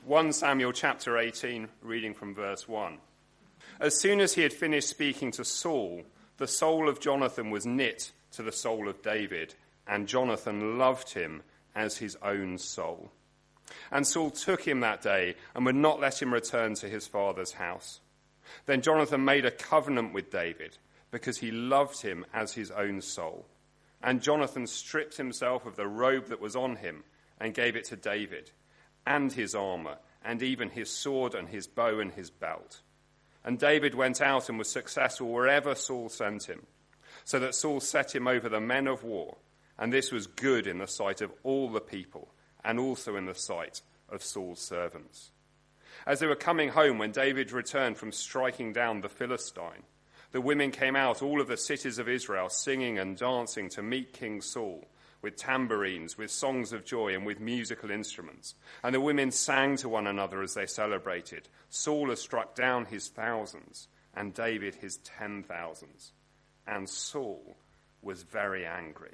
1 Samuel chapter 18, reading from verse 1. As soon as he had finished speaking to Saul, the soul of Jonathan was knit to the soul of David, and Jonathan loved him as his own soul. And Saul took him that day and would not let him return to his father's house. Then Jonathan made a covenant with David, because he loved him as his own soul. And Jonathan stripped himself of the robe that was on him and gave it to David, and his armor, and even his sword and his bow and his belt. And David went out and was successful wherever Saul sent him, so that Saul set him over the men of war, and this was good in the sight of all the people, and also in the sight of Saul's servants. As they were coming home, when David returned from striking down the Philistine, the women came out, all of the cities of Israel, singing and dancing to meet King Saul, with tambourines, with songs of joy, and with musical instruments. And the women sang to one another as they celebrated. Saul has struck down his thousands, and David his 10,000s. And Saul was very angry.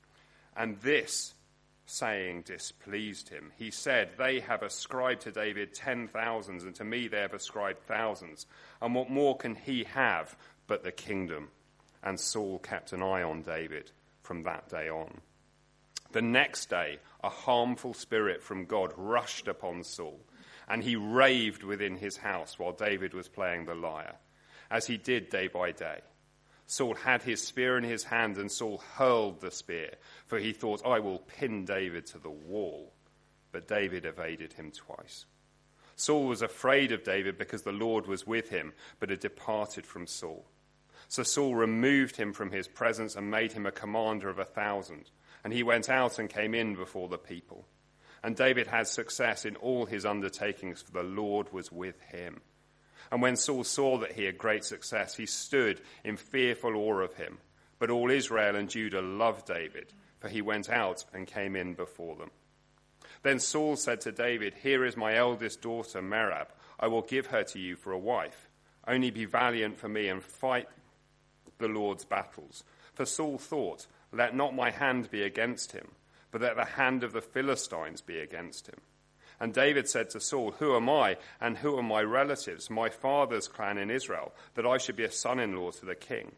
And this saying displeased him. He said, "They have ascribed to David 10,000s, and to me they have ascribed thousands. And what more can he have but the kingdom?" And Saul kept an eye on David from that day on. The next day, a harmful spirit from God rushed upon Saul, and he raved within his house while David was playing the lyre, as he did day by day. Saul had his spear in his hand, and Saul hurled the spear, for he thought, "I will pin David to the wall." But David evaded him twice. Saul was afraid of David because the Lord was with him, but had departed from Saul. So Saul removed him from his presence and made him a commander of 1,000. And he went out and came in before the people. And David had success in all his undertakings, for the Lord was with him. And when Saul saw that he had great success, he stood in fearful awe of him. But all Israel and Judah loved David, for he went out and came in before them. Then Saul said to David, "Here is my eldest daughter, Merab. I will give her to you for a wife. Only be valiant for me and fight the Lord's battles." For Saul thought, "Let not my hand be against him, but let the hand of the Philistines be against him." And David said to Saul, "Who am I, and who are my relatives, my father's clan in Israel, that I should be a son-in-law to the king?"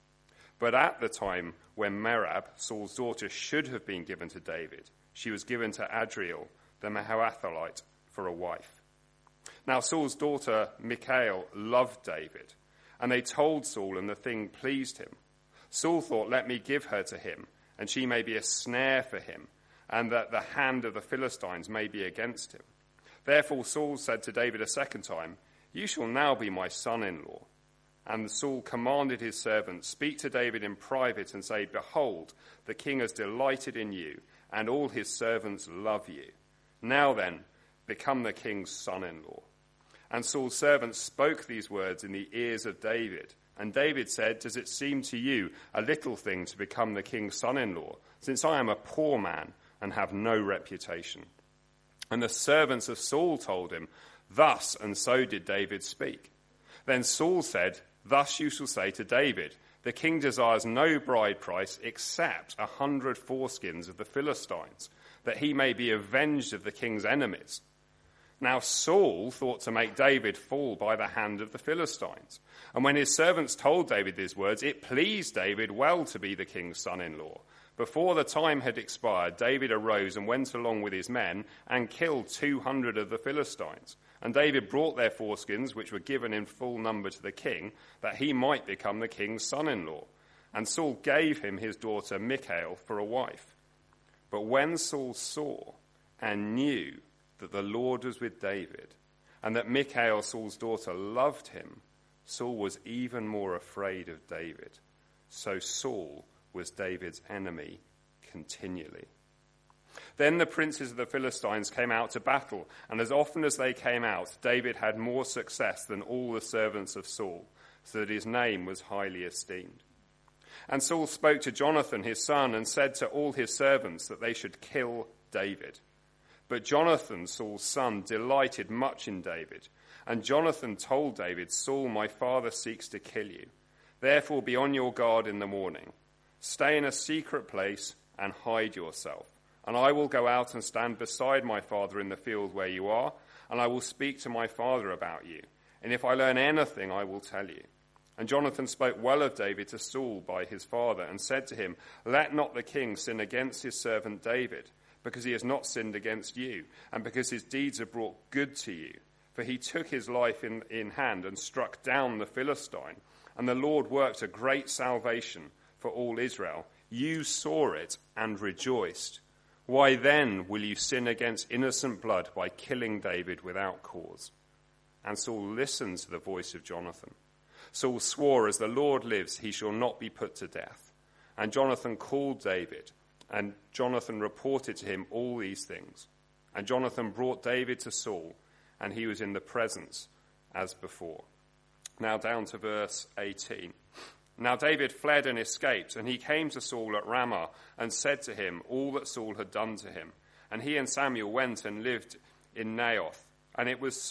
But at the time when Merab, Saul's daughter, should have been given to David, she was given to Adriel, the Mahalathalite, for a wife. Now Saul's daughter Michal loved David, and they told Saul, and the thing pleased him. Saul thought, "Let me give her to him, and she may be a snare for him, and that the hand of the Philistines may be against him." Therefore Saul said to David a second time, "You shall now be my son-in-law." And Saul commanded his servants, "Speak to David in private and say, 'Behold, the king has delighted in you, and all his servants love you. Now then, become the king's son-in-law.'" And Saul's servants spoke these words in the ears of David. And David said, "Does it seem to you a little thing to become the king's son-in-law, since I am a poor man and have no reputation?" And the servants of Saul told him, "Thus and so did David speak." Then Saul said, "Thus you shall say to David, 'The king desires no bride price except 100 foreskins of the Philistines, that he may be avenged of the king's enemies.'" Now Saul thought to make David fall by the hand of the Philistines. And when his servants told David these words, it pleased David well to be the king's son-in-law. Before the time had expired, David arose and went along with his men and killed 200 of the Philistines. And David brought their foreskins, which were given in full number to the king, that he might become the king's son-in-law. And Saul gave him his daughter Michal for a wife. But when Saul saw and knew that the Lord was with David, and that Michal, Saul's daughter, loved him, Saul was even more afraid of David. So Saul was David's enemy continually. Then the princes of the Philistines came out to battle, and as often as they came out, David had more success than all the servants of Saul, so that his name was highly esteemed. And Saul spoke to Jonathan his son and said to all his servants that they should kill David. But Jonathan, Saul's son, delighted much in David. And Jonathan told David, "Saul, my father, seeks to kill you. Therefore be on your guard in the morning. Stay in a secret place and hide yourself. And I will go out and stand beside my father in the field where you are, and I will speak to my father about you. And if I learn anything, I will tell you." And Jonathan spoke well of David to Saul by his father, and said to him, "Let not the king sin against his servant David, because he has not sinned against you, and because his deeds have brought good to you. For he took his life in hand and struck down the Philistine, and the Lord worked a great salvation for all Israel. You saw it and rejoiced. Why then will you sin against innocent blood by killing David without cause?" And Saul listened to the voice of Jonathan. Saul swore, "As the Lord lives, he shall not be put to death." And Jonathan called David, and Jonathan reported to him all these things. And Jonathan brought David to Saul, and he was in the presence as before. Now down to verse 18. Now David fled and escaped, and he came to Saul at Ramah and said to him all that Saul had done to him. And he and Samuel went and lived in Naioth. And it was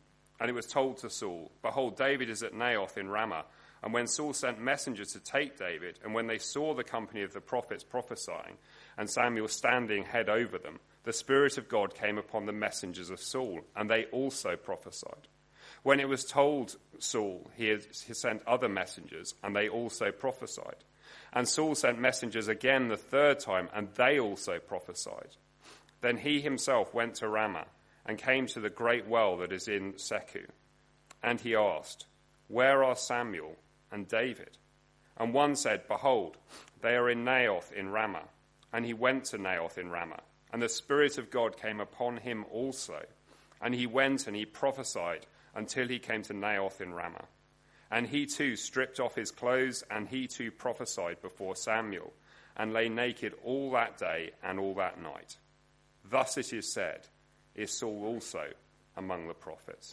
told to Saul, "Behold, David is at Naioth in Ramah." And when Saul sent messengers to take David, and when they saw the company of the prophets prophesying, and Samuel standing head over them, the Spirit of God came upon the messengers of Saul, and they also prophesied. When it was told Saul, he sent other messengers, and they also prophesied. And Saul sent messengers again the third time, and they also prophesied. Then he himself went to Ramah, and came to the great well that is in Secu. And he asked, "Where are Samuel and David?" And one said, "Behold, they are in Naioth in Ramah." And he went to Naioth in Ramah, and the Spirit of God came upon him also. And he went and he prophesied until he came to Naioth in Ramah. And he too stripped off his clothes, and he too prophesied before Samuel, and lay naked all that day and all that night. Thus it is said, "Is Saul also among the prophets?"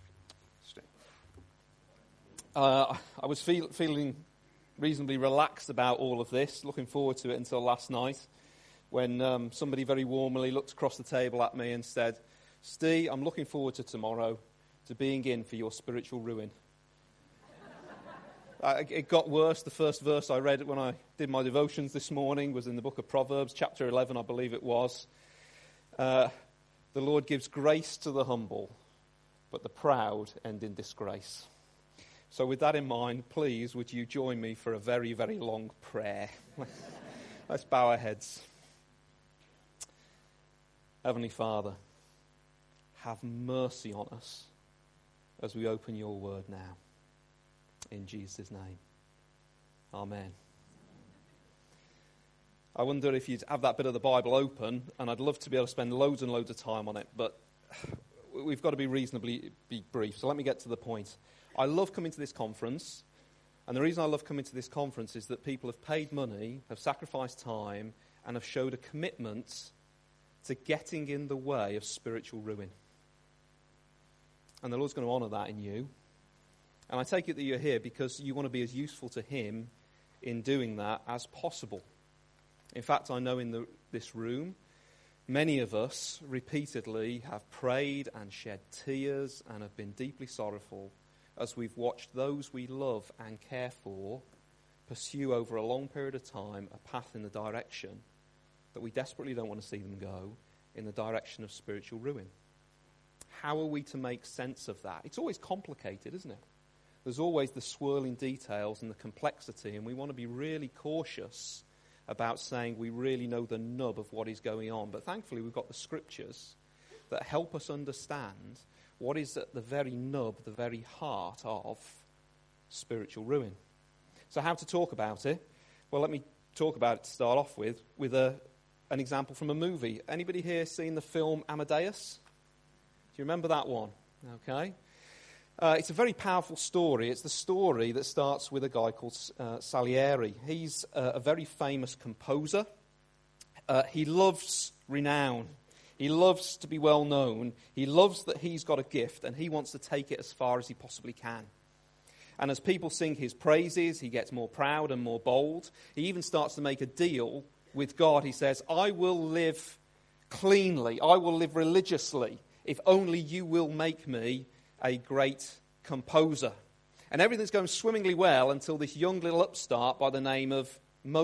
I was feeling reasonably relaxed about all of this, looking forward to it until last night, when somebody very warmly looked across the table at me and said, "Steve, I'm looking forward to tomorrow, to being in for your spiritual ruin." It got worse. The first verse I read when I did my devotions this morning was in the book of Proverbs, chapter 11, I believe it was. The Lord gives grace to the humble, but the proud end in disgrace. So with that in mind, please, would you join me for a very, very long prayer? Let's bow our heads. Heavenly Father, have mercy on us as we open your word now. In Jesus' name. Amen. I wonder if you'd have that bit of the Bible open, and I'd love to be able to spend loads and loads of time on it, but we've got to be reasonably brief. So let me get to the point. I love coming to this conference, and the reason I love coming to this conference is that people have paid money, have sacrificed time, and have showed a commitment to getting in the way of spiritual ruin. And the Lord's going to honour that in you. And I take it that you're here because you want to be as useful to him in doing that as possible. In fact, I know in this room, many of us repeatedly have prayed and shed tears and have been deeply sorrowful as we've watched those we love and care for pursue over a long period of time a path in the direction that we desperately don't want to see them go, in the direction of spiritual ruin. How are we to make sense of that? It's always complicated, isn't it? There's always the swirling details and the complexity, and we want to be really cautious about saying we really know the nub of what is going on. But thankfully, we've got the scriptures that help us understand what is at the very nub, the very heart of spiritual ruin. So how to talk about it? Well, let me talk about it to start off with an example from a movie. Anybody here seen the film Amadeus? Do you remember that one? Okay. It's a very powerful story. It's the story that starts with a guy called Salieri. He's a very famous composer. He loves renown. He loves to be well known. He loves that he's got a gift, and he wants to take it as far as he possibly can. And as people sing his praises, he gets more proud and more bold. He even starts to make a deal with God. He says, "I will live cleanly. I will live religiously if only you will make me a great composer." And everything's going swimmingly well until this young little upstart by the name of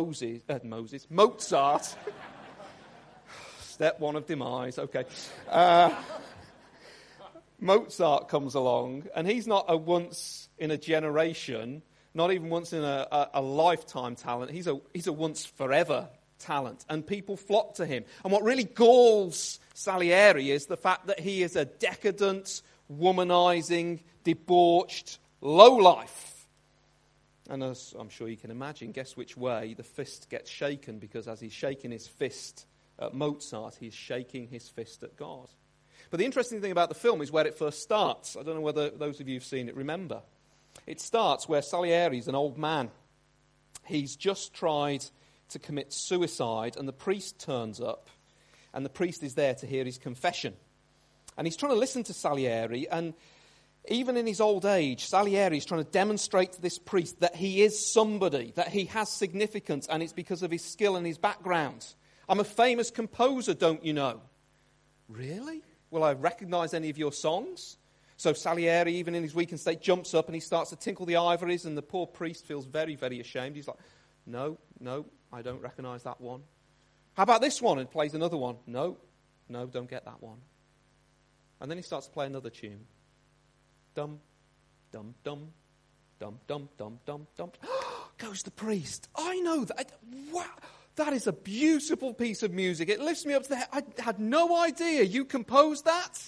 Mozart. Step one of demise, okay. Mozart comes along, and he's not a once in a generation, not even once in a lifetime talent. He's a once forever talent, and people flock to him. And what really galls Salieri is the fact that he is a decadent, womanizing, debauched lowlife. And as I'm sure you can imagine, guess which way the fist gets shaken, because as he's shaking his fist at Mozart, he's shaking his fist at God. But the interesting thing about the film is where it first starts. I don't know whether those of you who've seen it remember. It starts where Salieri's an old man. He's just tried to commit suicide, and the priest turns up, and the priest is there to hear his confession. And he's trying to listen to Salieri, and even in his old age, Salieri is trying to demonstrate to this priest that he is somebody, that he has significance, and it's because of his skill and his background. I'm a famous composer, don't you know? Really? Will I recognize any of your songs? So Salieri, even in his weakened state, jumps up and he starts to tinkle the ivories, and the poor priest feels very, very ashamed. He's like, no, I don't recognize that one. How about this one? And plays another one. No, don't get that one. And then he starts to play another tune. Dum, dum, dum, dum, dum, dum, dum, dum. Goes the priest. I know that. Wow. That is a beautiful piece of music. It lifts me up to the head. I had no idea you composed that.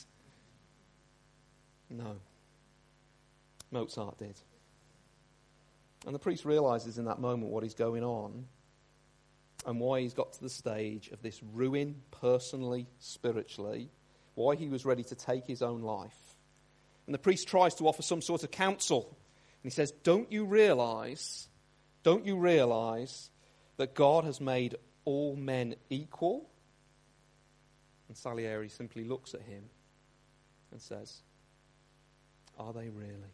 No. Mozart did. And the priest realizes in that moment what is going on and why he's got to the stage of this ruin, personally, spiritually, why he was ready to take his own life. And the priest tries to offer some sort of counsel. And he says, don't you realize that God has made all men equal? And Salieri simply looks at him and says, are they really?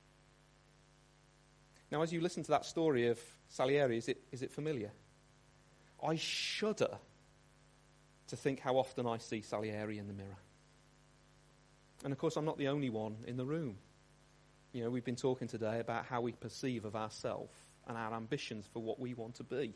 Now, as you listen to that story of Salieri, is it familiar? I shudder to think how often I see Salieri in the mirror. And of course, I'm not the only one in the room. You know, we've been talking today about how we perceive of ourselves and our ambitions for what we want to be.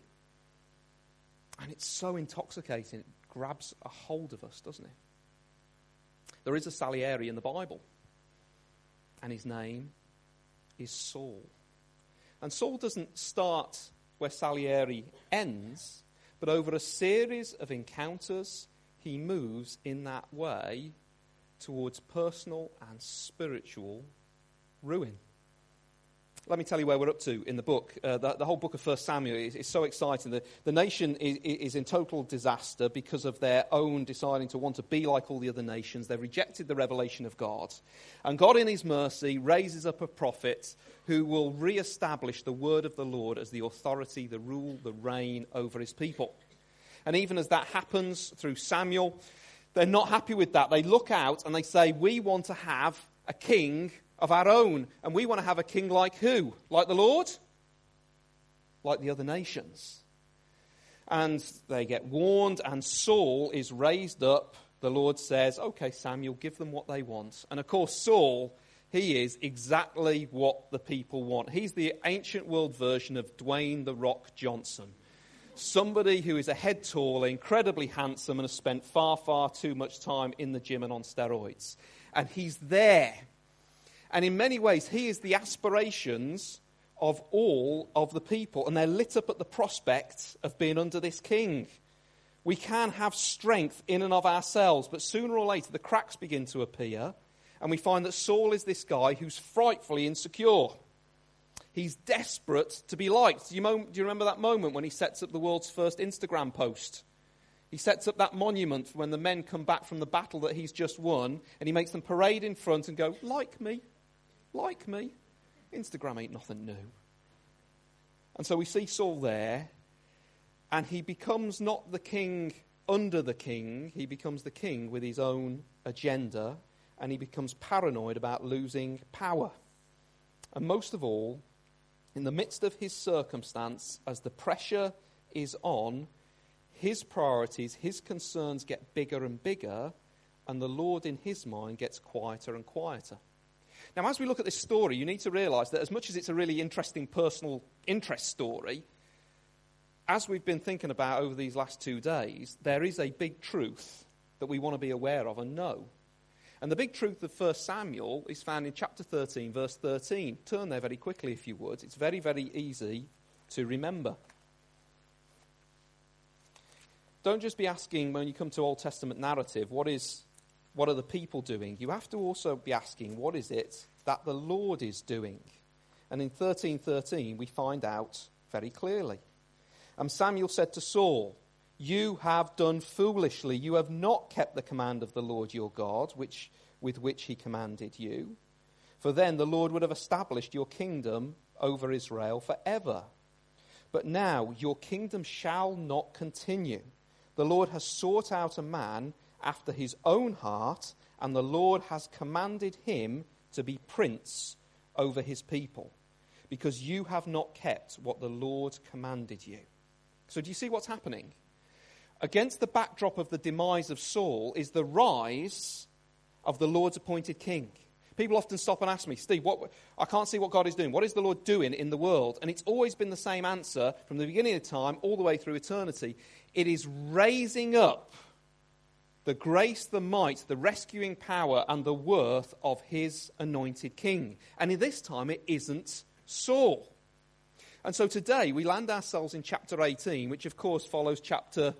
And it's so intoxicating. It grabs a hold of us, doesn't it? There is a Salieri in the Bible. And his name is Saul. And Saul doesn't start where Salieri ends, but over a series of encounters, he moves in that way towards personal and spiritual ruin. Let me tell you where we're up to in the book. The whole book of 1 Samuel is so exciting. The nation is in total disaster because of their own deciding to want to be like all the other nations. They've rejected the revelation of God. And God in his mercy raises up a prophet who will re-establish the word of the Lord as the authority, the rule, the reign over his people. And even as that happens through Samuel, they're not happy with that. They look out and they say, we want to have a king of our own. And we want to have a king like who? Like the Lord? Like the other nations. And they get warned, and Saul is raised up. The Lord says, okay, Samuel, give them what they want. And of course, Saul, he is exactly what the people want. He's the ancient world version of Dwayne "The Rock" Johnson. Somebody who is a head tall, incredibly handsome, and has spent far, far too much time in the gym and on steroids. And he's there. And in many ways, he is the aspirations of all of the people. And they're lit up at the prospect of being under this king. We can have strength in and of ourselves, but sooner or later the cracks begin to appear. And we find that Saul is this guy who's frightfully insecure. He's desperate to be liked. Do you remember that moment when he sets up the world's first Instagram post? He sets up that monument when the men come back from the battle that he's just won, and he makes them parade in front and go, like me. Like me. Instagram ain't nothing new. And so we see Saul there, and he becomes not the king under the king, he becomes the king with his own agenda, and he becomes paranoid about losing power. And most of all, in the midst of his circumstance, as the pressure is on, his priorities, his concerns get bigger and bigger, and the Lord in his mind gets quieter and quieter. Now, as we look at this story, you need to realize that as much as it's a really interesting personal interest story, as we've been thinking about over these last 2 days, there is a big truth that we want to be aware of and know. And the big truth of 1 Samuel is found in chapter 13, verse 13. Turn there very quickly if you would. It's very, very easy to remember. Don't just be asking when you come to Old Testament narrative, what are the people doing? You have to also be asking, what is it that the Lord is doing? And in 13:13 we find out very clearly. And Samuel said to Saul, "You have done foolishly. You have not kept the command of the Lord your God, with which he commanded you. For then the Lord would have established your kingdom over Israel forever. But now your kingdom shall not continue. The Lord has sought out a man after his own heart, and the Lord has commanded him to be prince over his people, because you have not kept what the Lord commanded you." So do you see what's happening? Against the backdrop of the demise of Saul is the rise of the Lord's appointed king. People often stop and ask me, "Steve, I can't see what God is doing. What is the Lord doing in the world?" And it's always been the same answer from the beginning of time all the way through eternity. It is raising up the grace, the might, the rescuing power, and the worth of his anointed king. And in this time, it isn't Saul. And so today, we land ourselves in chapter 18, which of course follows chapter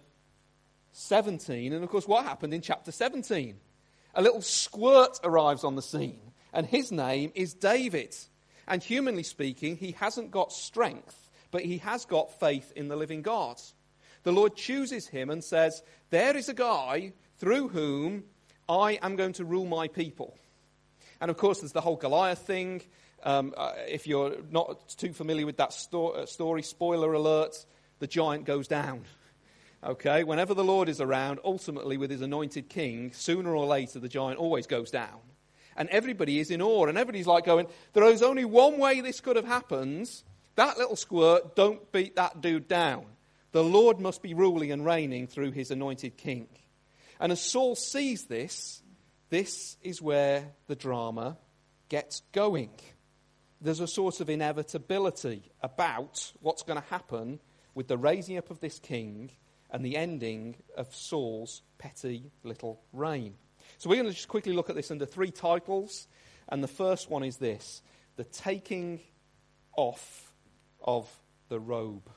17. And of course, what happened in chapter 17? A little squirt arrives on the scene, and his name is David. And humanly speaking, he hasn't got strength, but he has got faith in the living God. The Lord chooses him and says, "There is a guy through whom I am going to rule my people." And of course, there's the whole Goliath thing. If you're not too familiar with that story, spoiler alert, the giant goes down. Okay, whenever the Lord is around, ultimately with his anointed king, sooner or later the giant always goes down. And everybody is in awe, and everybody's like going, there is only one way this could have happened. That little squirt, don't beat that dude down. The Lord must be ruling and reigning through his anointed king. And as Saul sees this is where the drama gets going. There's a sort of inevitability about what's going to happen with the raising up of this king and the ending of Saul's petty little reign. So we're going to just quickly look at this under three titles. And the first one is this: the taking off of the robe.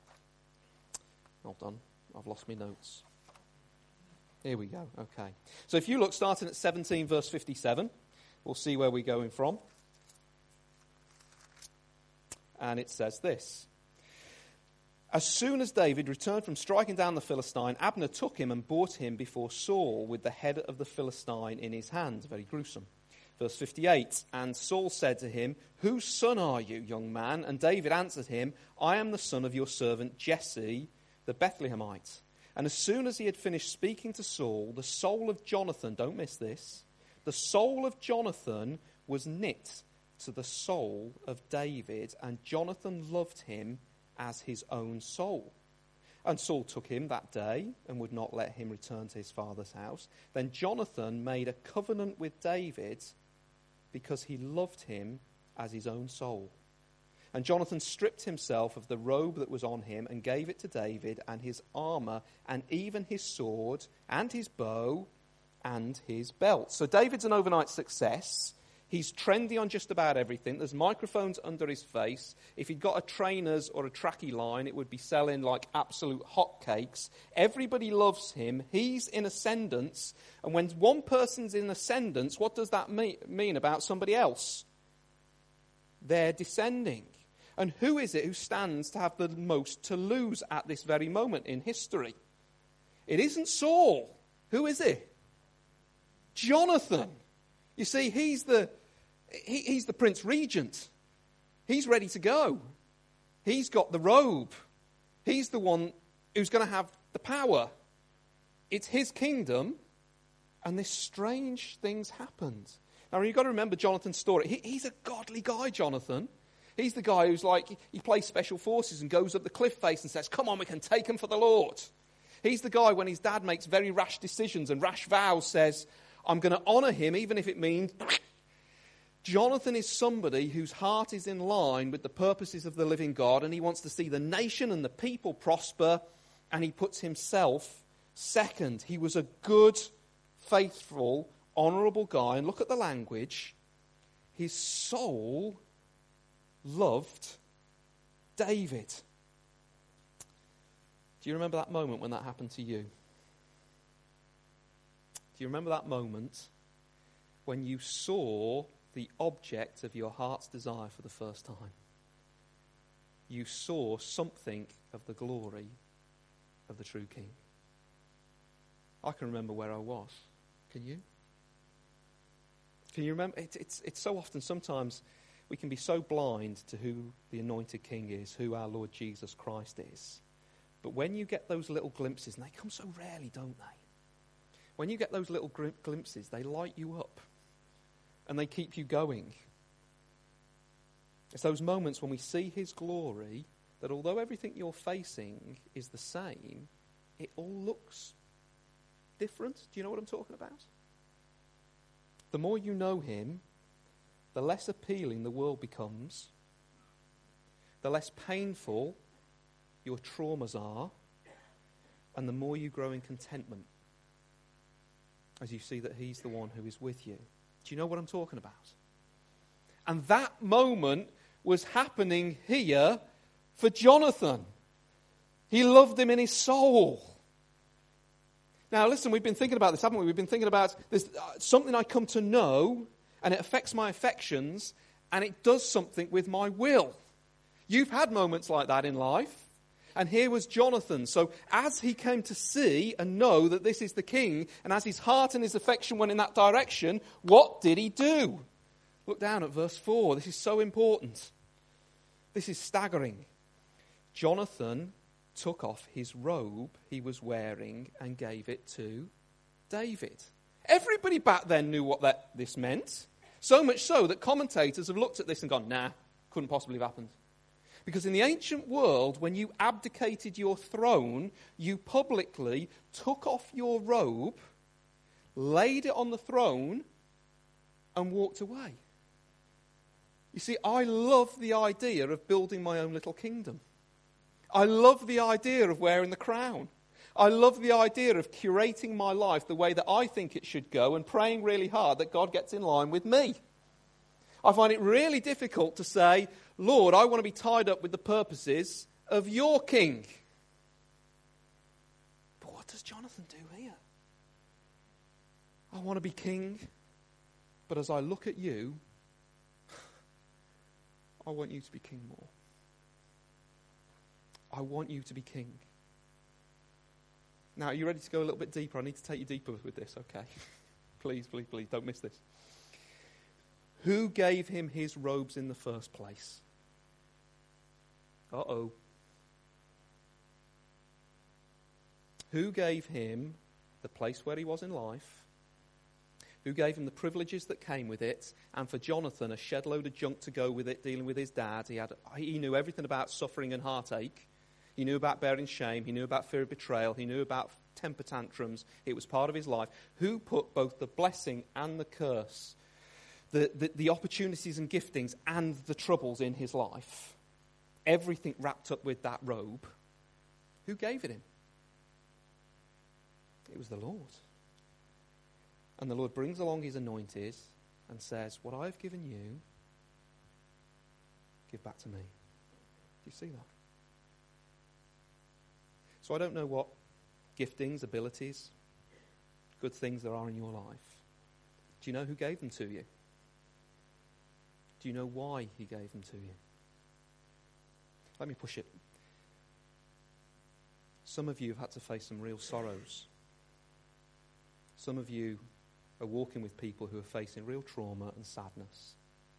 Hold on, I've lost my notes. Here we go, okay. So if you look, starting at 17 verse 57, we'll see where we're going from. And it says this: "As soon as David returned from striking down the Philistine, Abner took him and brought him before Saul with the head of the Philistine in his hand." Very gruesome. Verse 58, "And Saul said to him, 'Whose son are you, young man?' And David answered him, 'I am the son of your servant Jesse, the Bethlehemite.' And as soon as he had finished speaking to Saul, the soul of Jonathan," don't miss this, "the soul of Jonathan was knit to the soul of David, and Jonathan loved him as his own soul. And Saul took him that day and would not let him return to his father's house. Then Jonathan made a covenant with David because he loved him as his own soul. And Jonathan stripped himself of the robe that was on him and gave it to David, and his armor, and even his sword, and his bow, and his belt." So David's an overnight success. He's trendy on just about everything. There's microphones under his face. If he'd got a trainer's or a trackie line, it would be selling like absolute hotcakes. Everybody loves him. He's in ascendance. And when one person's in ascendance, what does that mean about somebody else? They're descending. And who is it who stands to have the most to lose at this very moment in history? It isn't Saul. Who is it? Jonathan. You see, he's the Prince Regent. He's ready to go. He's got the robe. He's the one who's going to have the power. It's his kingdom, and this strange thing's happened. Now, you've got to remember Jonathan's story. He's a godly guy, Jonathan. He's the guy who's like, he plays special forces and goes up the cliff face and says, "Come on, we can take him for the Lord." He's the guy when his dad makes very rash decisions and rash vows, says, "I'm going to honour him, even if it means..." Jonathan is somebody whose heart is in line with the purposes of the living God, and he wants to see the nation and the people prosper, and he puts himself second. He was a good, faithful, honourable guy, and look at the language, his soul loved David. Do you remember that moment when that happened to you? Do you remember that moment when you saw the object of your heart's desire for the first time? You saw something of the glory of the true King. I can remember where I was. Can you? Can you remember? It's so often, sometimes we can be so blind to who the anointed King is, who our Lord Jesus Christ is. But when you get those little glimpses, and they come so rarely, don't they? When you get those little glimpses, they light you up and they keep you going. It's those moments when we see his glory that although everything you're facing is the same, it all looks different. Do you know what I'm talking about? The more you know him, the less appealing the world becomes, the less painful your traumas are, and the more you grow in contentment as you see that he's the one who is with you. Do you know what I'm talking about? And that moment was happening here for Jonathan. He loved him in his soul. Now listen, we've been thinking about this, haven't we? We've been thinking about this, something I come to know, and it affects my affections, and it does something with my will. You've had moments like that in life. And here was Jonathan. So as he came to see and know that this is the king, and as his heart and his affection went in that direction, what did he do? Look down at verse 4. This is so important. This is staggering. Jonathan took off his robe he was wearing and gave it to David. Everybody back then knew what this meant. So much so that commentators have looked at this and gone, nah, couldn't possibly have happened. Because in the ancient world, when you abdicated your throne, you publicly took off your robe, laid it on the throne, and walked away. You see, I love the idea of building my own little kingdom. I love the idea of wearing the crown. I love the idea of curating my life the way that I think it should go and praying really hard that God gets in line with me. I find it really difficult to say, Lord, I want to be tied up with the purposes of your king. But what does Jonathan do here? I want to be king, but as I look at you, I want you to be king more. I want you to be king. Now, are you ready to go a little bit deeper? I need to take you deeper with this, okay? Please, please, please, don't miss this. Who gave him his robes in the first place? Uh-oh. Who gave him the place where he was in life? Who gave him the privileges that came with it? And for Jonathan, a shed load of junk to go with it, dealing with his dad. He knew everything about suffering and heartache. He knew about bearing shame. He knew about fear of betrayal. He knew about temper tantrums. It was part of his life. Who put both the blessing and the curse, the opportunities and giftings and the troubles in his life, everything wrapped up with that robe? Who gave it him? It was the Lord. And the Lord brings along his anointed and says, what I've given you, give back to me. Do you see that? So I don't know what giftings, abilities, good things there are in your life. Do you know who gave them to you? Do you know why he gave them to you? Let me push it. Some of you have had to face some real sorrows. Some of you are walking with people who are facing real trauma and sadness.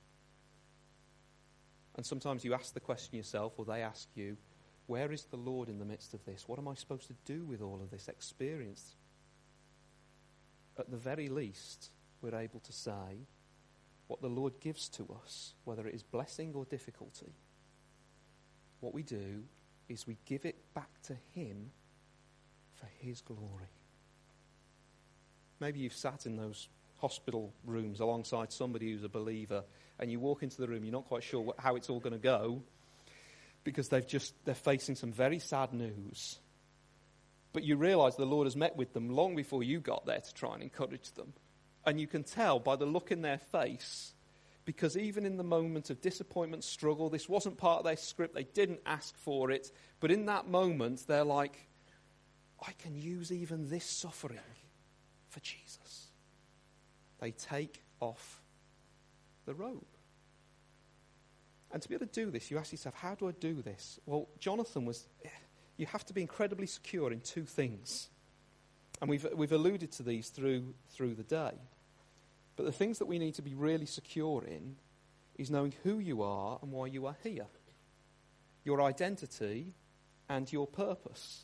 And sometimes you ask the question yourself, or they ask you, where is the Lord in the midst of this? What am I supposed to do with all of this experience? At the very least, we're able to say what the Lord gives to us, whether it is blessing or difficulty. What we do is we give it back to him for his glory. Maybe you've sat in those hospital rooms alongside somebody who's a believer, and you walk into the room, you're not quite sure how it's all going to go, because they're facing some very sad news. But you realise the Lord has met with them long before you got there to try and encourage them. And you can tell by the look in their face, because even in the moment of disappointment, struggle, this wasn't part of their script, they didn't ask for it, but in that moment, they're like, I can use even this suffering for Jesus. They take off the robe. And to be able to do this, you ask yourself, how do I do this? Well, Jonathan you have to be incredibly secure in two things. And we've alluded to these through the day. But the things that we need to be really secure in is knowing who you are and why you are here. Your identity and your purpose.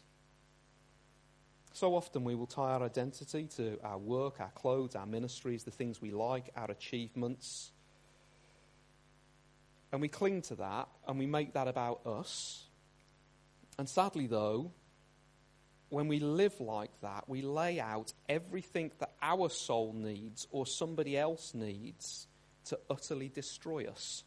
So often we will tie our identity to our work, our clothes, our ministries, the things we like, our achievements. And we cling to that and we make that about us. And sadly though, when we live like that, we lay out everything that our soul needs or somebody else needs to utterly destroy us.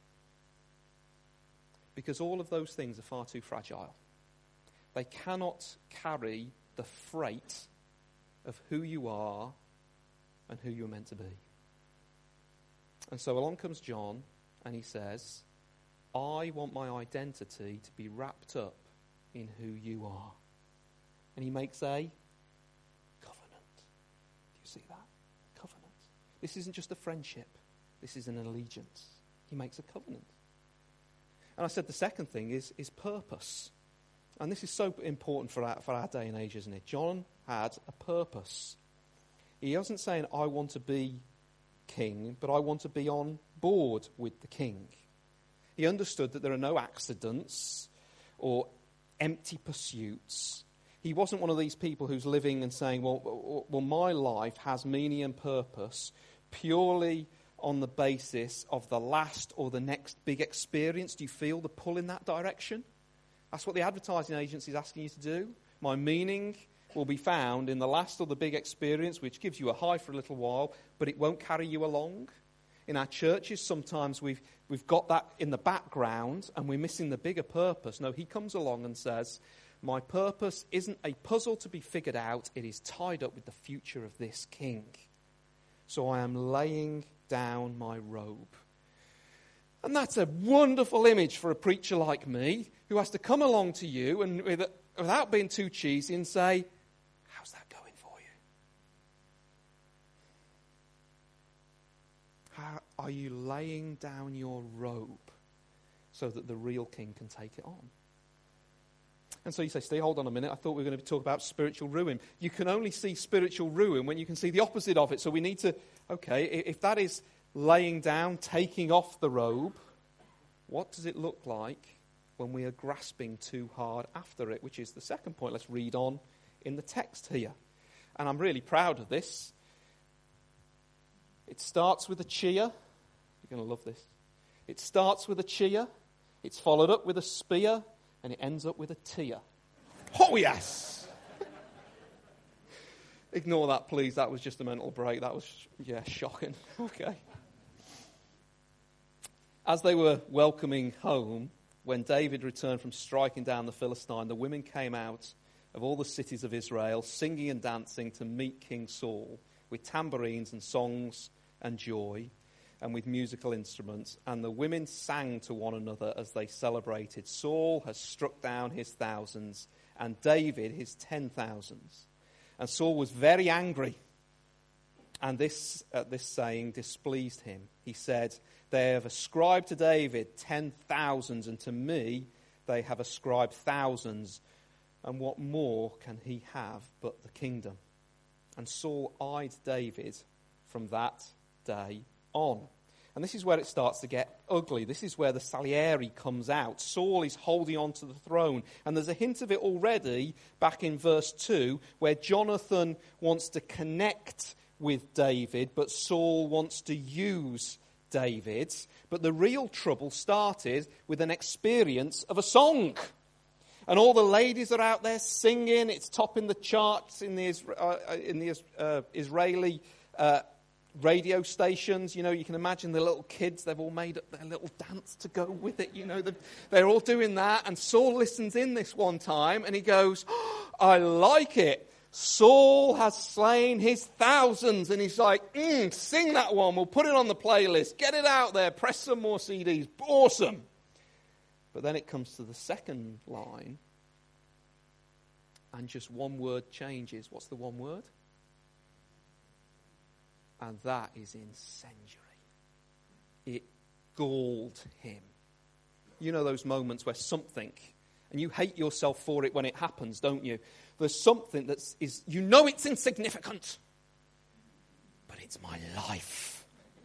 Because all of those things are far too fragile. They cannot carry the freight of who you are and who you're meant to be. And so along comes John and he says, I want my identity to be wrapped up in who you are. And he makes a covenant. Do you see that? Covenant. This isn't just a friendship. This is an allegiance. He makes a covenant. And I said the second thing is purpose. And this is so important for our day and age, isn't it? John had a purpose. He wasn't saying, I want to be king, but I want to be on board with the king. He understood that there are no accidents or empty pursuits. He wasn't one of these people who's living and saying, well, my life has meaning and purpose purely on the basis of the last or the next big experience. Do you feel the pull in that direction? That's what the advertising agency is asking you to do. My meaning will be found in the last or the big experience, which gives you a high for a little while, but it won't carry you along. In our churches, sometimes we've got that in the background and we're missing the bigger purpose. No, he comes along and says, my purpose isn't a puzzle to be figured out. It is tied up with the future of this king. So I am laying down my robe. And that's a wonderful image for a preacher like me who has to come along to you and without being too cheesy and say, how's that going for you? How are you laying down your robe so that the real king can take it on? And so you say, Steve, hold on a minute. I thought we were going to talk about spiritual ruin. You can only see spiritual ruin when you can see the opposite of it. So we need to, okay, if that is laying down, taking off the robe, what does it look like when we are grasping too hard after it, which is the second point. Let's read on in the text here. And I'm really proud of this. It starts with a cheer. You're going to love this. It starts with a cheer. It's followed up with a spear. And it ends up with a tear. Oh, yes! Ignore that, please. That was just a mental break. That was, shocking. Okay. As they were welcoming home, when David returned from striking down the Philistine, the women came out of all the cities of Israel, singing and dancing to meet King Saul, with tambourines and songs and joy, and with musical instruments. And the women sang to one another as they celebrated. Saul has struck down his thousands, and David his 10,000s. And Saul was very angry, and this saying displeased him. He said, they have ascribed to David 10,000s, and to me they have ascribed thousands. And what more can he have but the kingdom? And Saul eyed David from that day on. And this is where it starts to get ugly. This is where the Salieri comes out. Saul is holding on to the throne. And there's a hint of it already back in verse 2, where Jonathan wants to connect with David, but Saul wants to use David. But the real trouble started with an experience of a song. And all the ladies are out there singing. It's topping the charts in the Israeli radio stations. You know, you can imagine the little kids, they've all made up their little dance to go with it. You know, they're all doing that. And Saul listens in this one time and he goes, oh, I like it. Saul has slain his thousands. And he's like, sing that one. We'll put it on the playlist. Get it out there. Press some more CDs. Awesome. But then it comes to the second line. And just one word changes. What's the one word? And that is incendiary. It galled him. You know those moments where something, and you hate yourself for it when it happens, don't you? There's something you know it's insignificant, but it's my life.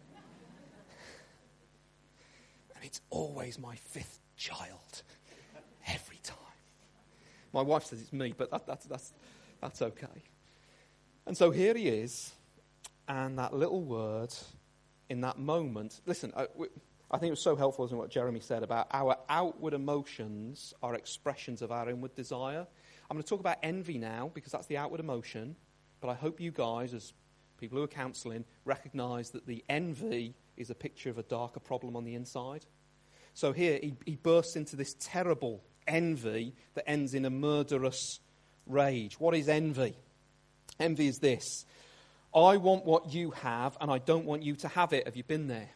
And it's always my fifth child, every time. My wife says it's me, but that's okay. And so here he is, and that little word in that moment. Listen, I think it was so helpful, isn't it, what Jeremy said about our outward emotions are expressions of our inward desire. I'm going to talk about envy now because that's the outward emotion, but I hope you guys, as people who are counselling, recognise that the envy is a picture of a darker problem on the inside. So here he bursts into this terrible envy that ends in a murderous rage. What is envy? Envy is this: I want what you have and I don't want you to have it. Have you been there?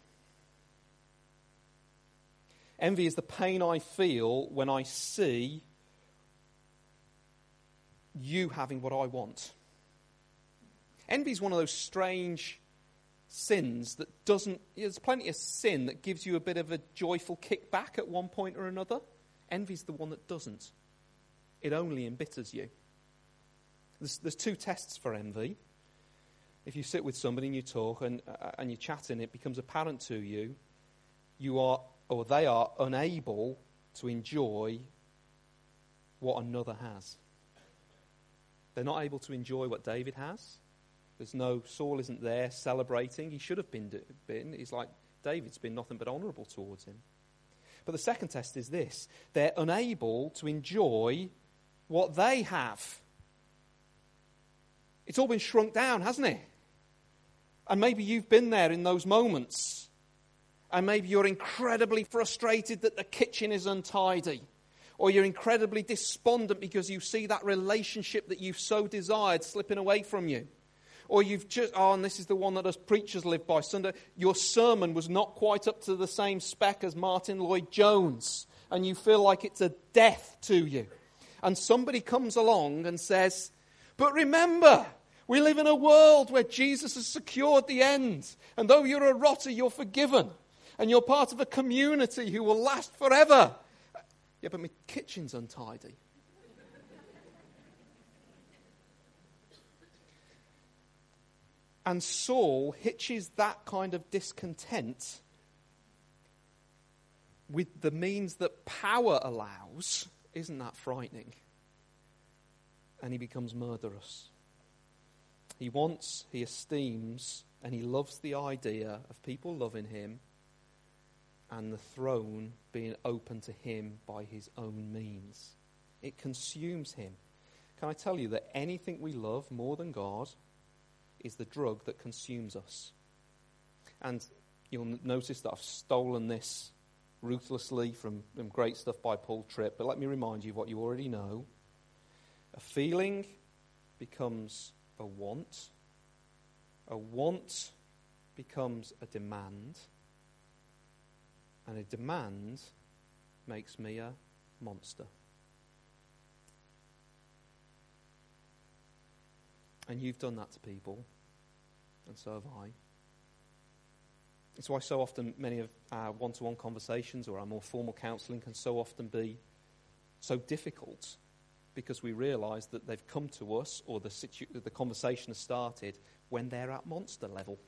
Envy is the pain I feel when I see you having what I want. Envy is one of those strange sins that there's plenty of sin that gives you a bit of a joyful kickback at one point or another. Envy is the one that doesn't. It only embitters you. There's two tests for envy. If you sit with somebody and you talk and you're chatting, it becomes apparent to you, they are unable to enjoy what another has. They're not able to enjoy what David has. Saul isn't there celebrating. He should have been. He's like, David's been nothing but honourable towards him. But the second test is this: they're unable to enjoy what they have. It's all been shrunk down, hasn't it? And maybe you've been there in those moments. And maybe you're incredibly frustrated that the kitchen is untidy. Or you're incredibly despondent because you see that relationship that you've so desired slipping away from you. Or you've and this is the one that us preachers live by Sunday, your sermon was not quite up to the same spec as Martin Lloyd-Jones. And you feel like it's a death to you. And somebody comes along and says, but remember, we live in a world where Jesus has secured the end. And though you're a rotter, you're forgiven. And you're part of a community who will last forever. Yeah, but my kitchen's untidy. And Saul hitches that kind of discontent with the means that power allows. Isn't that frightening? And he becomes murderous. He wants, he esteems, and he loves the idea of people loving him and the throne being open to him by his own means. It consumes him. Can I tell you that anything we love more than God is the drug that consumes us? And you'll notice that I've stolen this ruthlessly from great stuff by Paul Tripp, but let me remind you of what you already know. A feeling becomes a want becomes a demand, and a demand makes me a monster. And you've done that to people, and so have I. It's why so often many of our one-to-one conversations or our more formal counselling can so often be so difficult, because we realise that they've come to us, or the conversation has started when they're at monster level.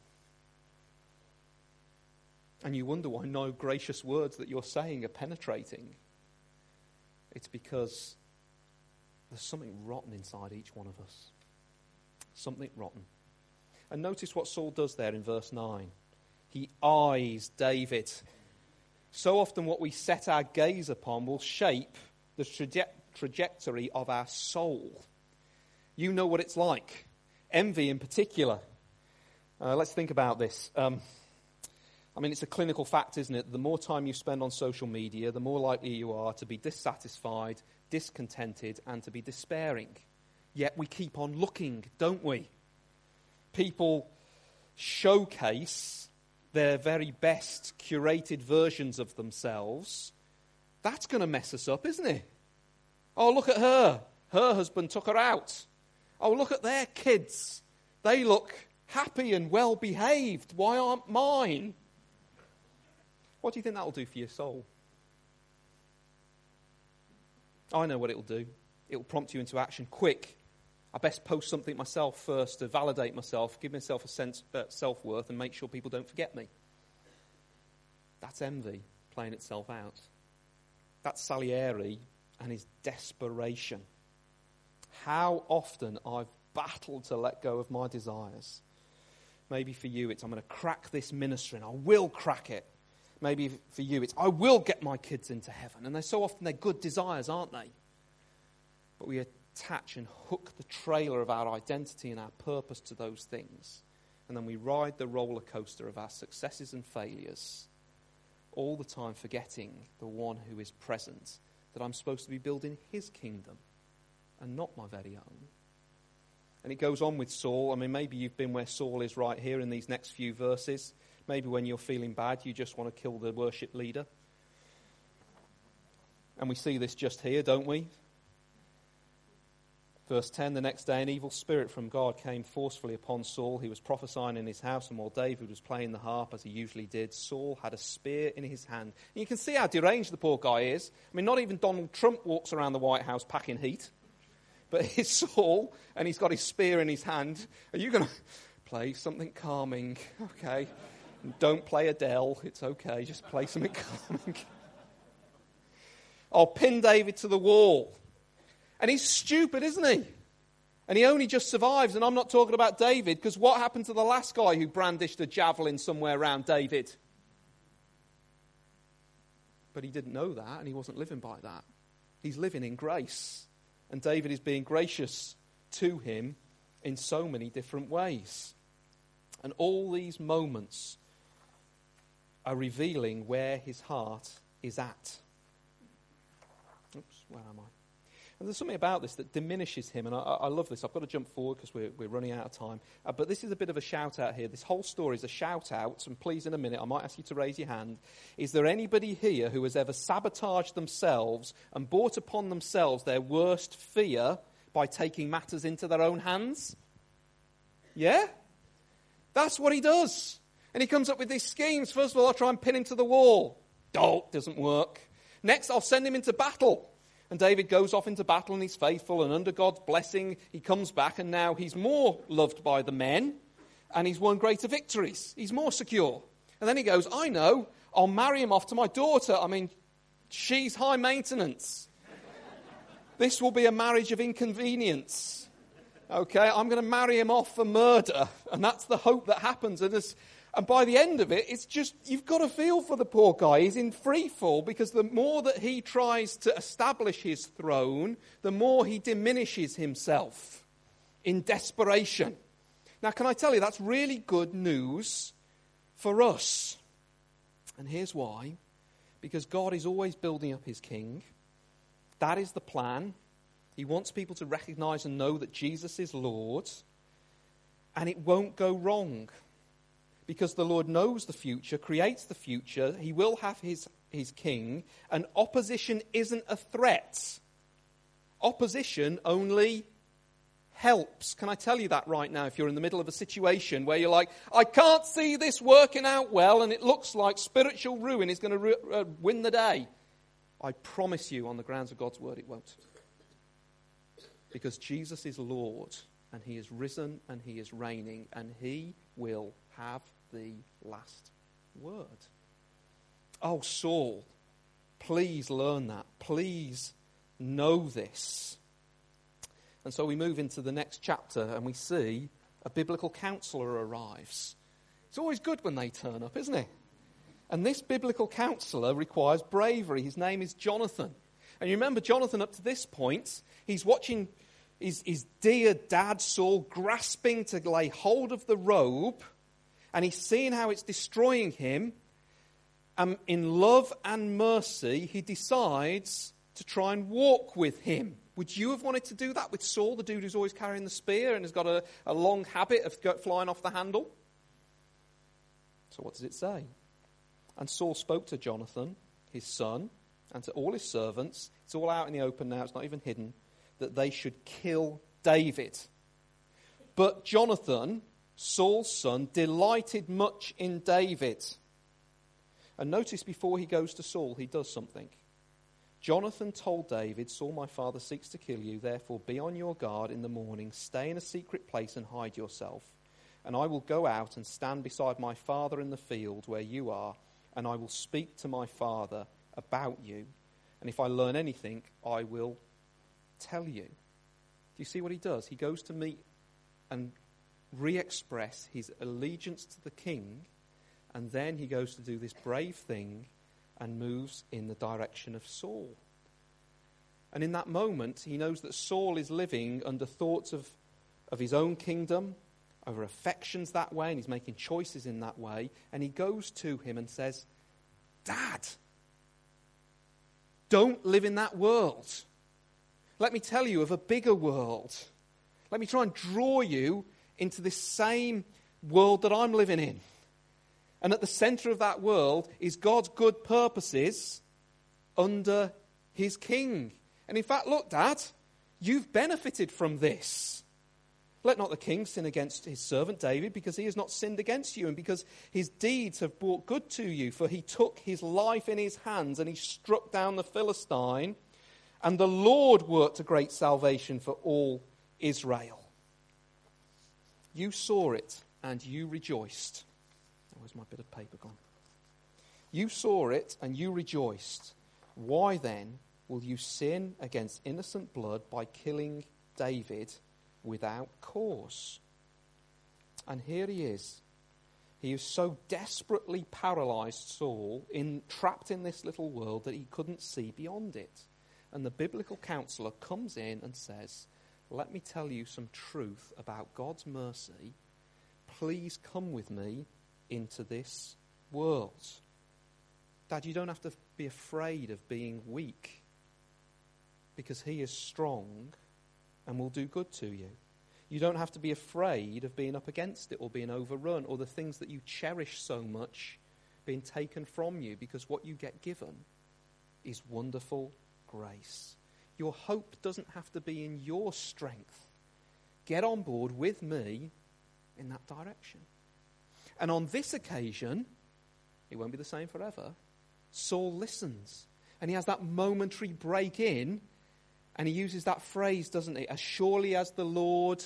And you wonder why no gracious words that you're saying are penetrating. It's because there's something rotten inside each one of us. Something rotten. And notice what Saul does there in verse 9. He eyes David. So often what we set our gaze upon will shape the trajectory of our soul. You know what it's like. Envy in particular. Let's think about this. It's a clinical fact, isn't it? The more time you spend on social media, the more likely you are to be dissatisfied, discontented, and to be despairing. Yet we keep on looking, don't we? People showcase their very best curated versions of themselves. That's going to mess us up, isn't it? Oh, look at her. Her husband took her out. Oh, look at their kids. They look happy and well behaved. Why aren't mine? What do you think that will do for your soul? I know what it will do. It will prompt you into action. Quick. I best post something myself first to validate myself, give myself a sense of self-worth, and make sure people don't forget me. That's envy playing itself out. That's Salieri and his desperation. How often I've battled to let go of my desires. Maybe for you it's, I'm going to crack this ministry and I will crack it. Maybe for you it's, I will get my kids into heaven. And so often they're good desires, aren't they? But we attach and hook the trailer of our identity and our purpose to those things. And then we ride the roller coaster of our successes and failures, all the time forgetting the one who is present, that I'm supposed to be building his kingdom and not my very own. And it goes on with Saul. I mean, maybe you've been where Saul is right here in these next few verses. Maybe when you're feeling bad, you just want to kill the worship leader. And we see this just here, don't we? Verse 10, the next day an evil spirit from God came forcefully upon Saul. He was prophesying in his house, and while David was playing the harp, as he usually did, Saul had a spear in his hand. And you can see how deranged the poor guy is. I mean, not even Donald Trump walks around the White House packing heat. But here's Saul, and he's got his spear in his hand. Are you going to play something calming? Okay. Don't play Adele. It's okay. Just play something calming. I'll pin David to the wall. And he's stupid, isn't he? And he only just survives. And I'm not talking about David, because what happened to the last guy who brandished a javelin somewhere around David? But he didn't know that, and he wasn't living by that. He's living in grace. And David is being gracious to him in so many different ways. And all these moments are revealing where his heart is at. Oops, where am I? And there's something about this that diminishes him, and I love this. I've got to jump forward because we're running out of time. But this is a bit of a shout-out here. This whole story is a shout-out, and please, in a minute, I might ask you to raise your hand. Is there anybody here who has ever sabotaged themselves and brought upon themselves their worst fear by taking matters into their own hands? Yeah? That's what he does. And he comes up with these schemes. First of all, I'll try and pin him to the wall. Doesn't work. Next, I'll send him into battle. And David goes off into battle and he's faithful, and under God's blessing, he comes back, and now he's more loved by the men and he's won greater victories. He's more secure. And then he goes, I know, I'll marry him off to my daughter. I mean, she's high maintenance. This will be a marriage of inconvenience. Okay, I'm going to marry him off for murder. And that's the hope that happens. And by the end of it, it's just, you've got to feel for the poor guy. He's in free fall, because the more that he tries to establish his throne, the more he diminishes himself in desperation. Now, can I tell you, that's really good news for us. And here's why. Because God is always building up his king. That is the plan. He wants people to recognize and know that Jesus is Lord. And it won't go wrong. Because the Lord knows the future, creates the future. He will have his king. And opposition isn't a threat. Opposition only helps. Can I tell you that right now? If you're in the middle of a situation where you're like, I can't see this working out well, and it looks like spiritual ruin is going to win the day. I promise you, on the grounds of God's word, it won't. Because Jesus is Lord, and he is risen, and he is reigning, and he will have the last word. Oh, Saul, please learn that. Please know this. And so we move into the next chapter, and we see a biblical counselor arrives. It's always good when they turn up, isn't it? And this biblical counselor requires bravery. His name is Jonathan. And you remember Jonathan up to this point, he's watching his dear dad Saul grasping to lay hold of the robe, and he's seeing how it's destroying him. In love and mercy, he decides to try and walk with him. Would you have wanted to do that with Saul, the dude who's always carrying the spear and has got a long habit of flying off the handle? So what does it say? And Saul spoke to Jonathan, his son, and to all his servants. It's all out in the open now, it's not even hidden, that they should kill David. But Jonathan, Saul's son, delighted much in David. And notice before he goes to Saul, he does something. Jonathan told David, Saul my father seeks to kill you, therefore be on your guard in the morning, stay in a secret place and hide yourself. And I will go out and stand beside my father in the field where you are, and I will speak to my father about you. And if I learn anything, I will tell you. Do you see what he does? He goes to meet and re-express his allegiance to the king, and then he goes to do this brave thing and moves in the direction of Saul. And in that moment, he knows that Saul is living under thoughts of his own kingdom, over affections that way, and he's making choices in that way. And he goes to him and says, Dad, don't live in that world. Let me tell you of a bigger world. Let me try and draw you into this same world that I'm living in. And at the center of that world is God's good purposes under his king. And in fact, look, Dad, you've benefited from this. Let not the king sin against his servant David, because he has not sinned against you, and because his deeds have brought good to you. For he took his life in his hands, and he struck down the Philistine, and the Lord worked a great salvation for all Israel. You saw it, and you rejoiced. Where's my bit of paper gone? You saw it, and you rejoiced. Why then will you sin against innocent blood by killing David without cause? And here he is. He is so desperately paralyzed, Saul, trapped in this little world that he couldn't see beyond it. And the biblical counselor comes in and says, let me tell you some truth about God's mercy. Please come with me into this world. Dad, you don't have to be afraid of being weak, because he is strong and will do good to you. You don't have to be afraid of being up against it or being overrun or the things that you cherish so much being taken from you, because what you get given is wonderful grace. Your hope doesn't have to be in your strength. Get on board with me in that direction. And on this occasion, it won't be the same forever, Saul listens. And he has that momentary break in, and he uses that phrase, doesn't he? As surely as the Lord.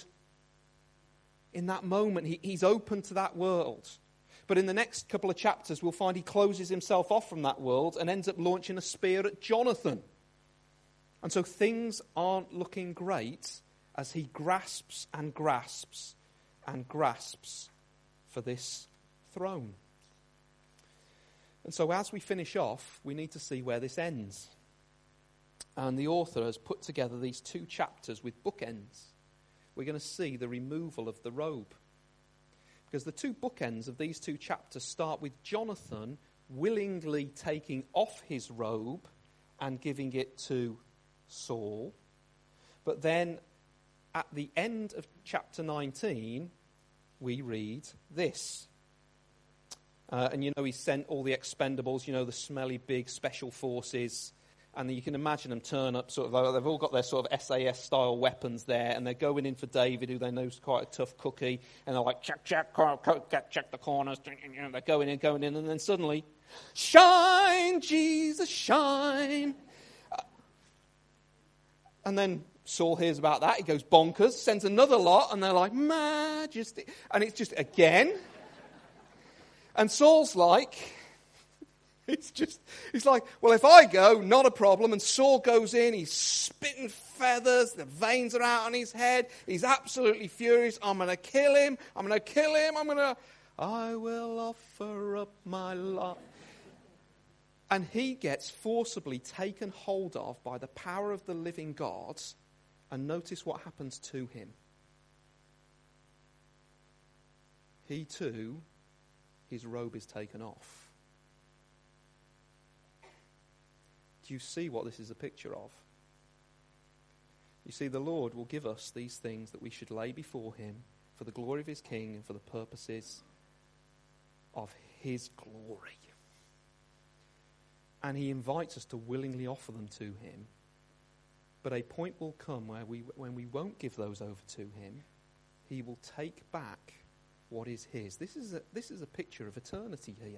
In that moment, he's open to that world. But in the next couple of chapters, we'll find he closes himself off from that world and ends up launching a spear at Jonathan. And so things aren't looking great as he grasps and grasps and grasps for this throne. And so as we finish off, we need to see where this ends. And the author has put together these two chapters with bookends. We're going to see the removal of the robe. Because the two bookends of these two chapters start with Jonathan willingly taking off his robe and giving it to Saul. But then at the end of chapter 19, we read this. And he sent all the expendables, the smelly big special forces. And you can imagine them turn up, they've all got their sort of SAS-style weapons there, and they're going in for David, who they know is quite a tough cookie, and they're like, check the corners, they're going in, and then suddenly, shine, Jesus, shine. And then Saul hears about that, he goes bonkers, sends another lot, and they're like, majesty, and it's just, again, and Saul's like... He's like, well, if I go, not a problem. And Saul goes in, he's spitting feathers, the veins are out on his head. He's absolutely furious. I'm going to kill him. I will offer up my life. And he gets forcibly taken hold of by the power of the living God. And notice what happens to him. He too, his robe is taken off. Do you see what this is a picture of? You see, the Lord will give us these things that we should lay before him for the glory of his King and for the purposes of his glory. And he invites us to willingly offer them to him. But a point will come where when we won't give those over to him, he will take back what is his. This is a picture of eternity here.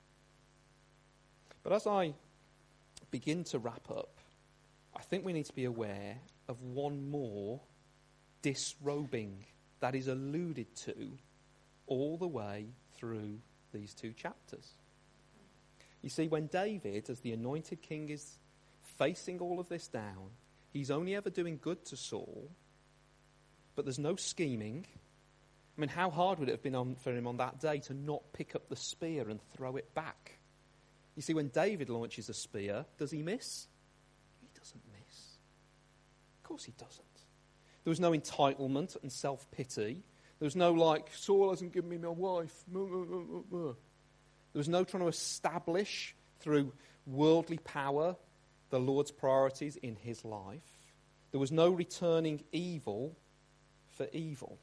But as I begin to wrap up, I think we need to be aware of one more disrobing that is alluded to all the way through these two chapters. You see, when David, as the anointed king, is facing all of this down, he's only ever doing good to Saul, but there's no scheming. I mean, how hard would it have been for him on that day to not pick up the spear and throw it back? You see, when David launches a spear, does he miss? He doesn't miss. Of course he doesn't. There was no entitlement and self-pity. There was no like, Saul hasn't given me my wife. There was no trying to establish through worldly power the Lord's priorities in his life. There was no returning evil for evil.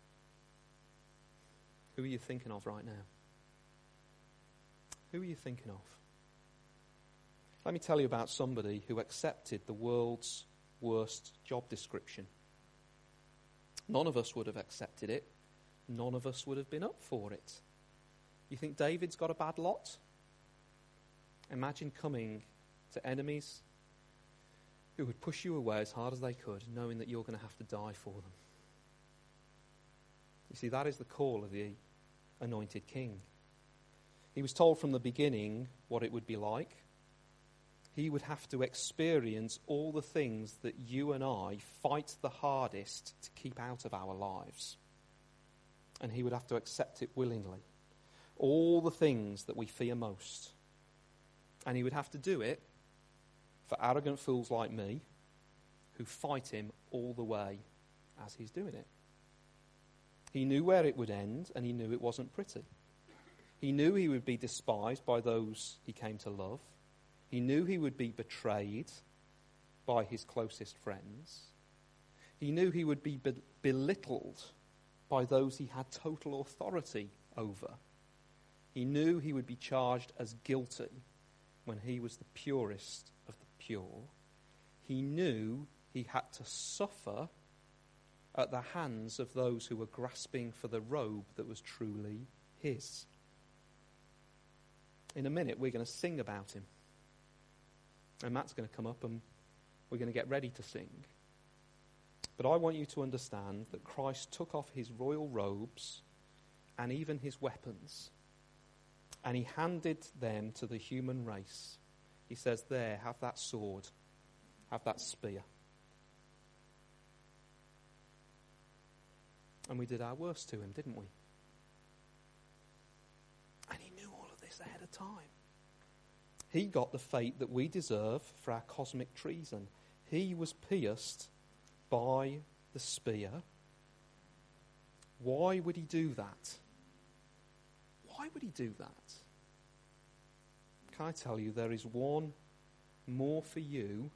Who are you thinking of right now? Who are you thinking of? Let me tell you about somebody who accepted the world's worst job description. None of us would have accepted it. None of us would have been up for it. You think David's got a bad lot? Imagine coming to enemies who would push you away as hard as they could, knowing that you're going to have to die for them. You see, that is the call of the anointed king. He was told from the beginning what it would be like. He would have to experience all the things that you and I fight the hardest to keep out of our lives. And he would have to accept it willingly. All the things that we fear most. And he would have to do it for arrogant fools like me who fight him all the way as he's doing it. He knew where it would end, and he knew it wasn't pretty. He knew he would be despised by those he came to love. He knew he would be betrayed by his closest friends. He knew he would be belittled by those he had total authority over. He knew he would be charged as guilty when he was the purest of the pure. He knew he had to suffer at the hands of those who were grasping for the robe that was truly his. In a minute, we're going to sing about him. And Matt's going to come up and we're going to get ready to sing. But I want you to understand that Christ took off his royal robes and even his weapons, and he handed them to the human race. He says, there, have that sword, have that spear. And we did our worst to him, didn't we? And he knew all of this ahead of time. He got the fate that we deserve for our cosmic treason. He was pierced by the spear. Why would he do that? Why would he do that? Can I tell you, there is one more for you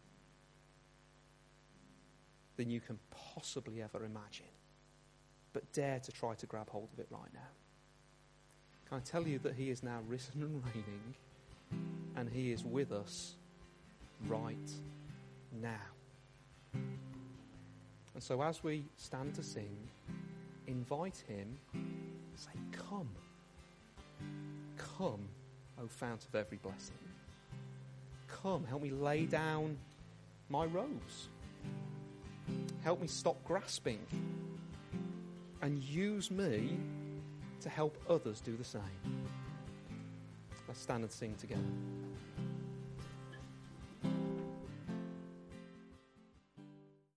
than you can possibly ever imagine. But dare to try to grab hold of it right now. Can I tell you that he is now risen and reigning, and he is with us right now. And so as we stand to sing, invite him, say, come. Come, O fount of every blessing. Come, help me lay down my robes. Help me stop grasping. And use me to help others do the same. Let's stand and sing together.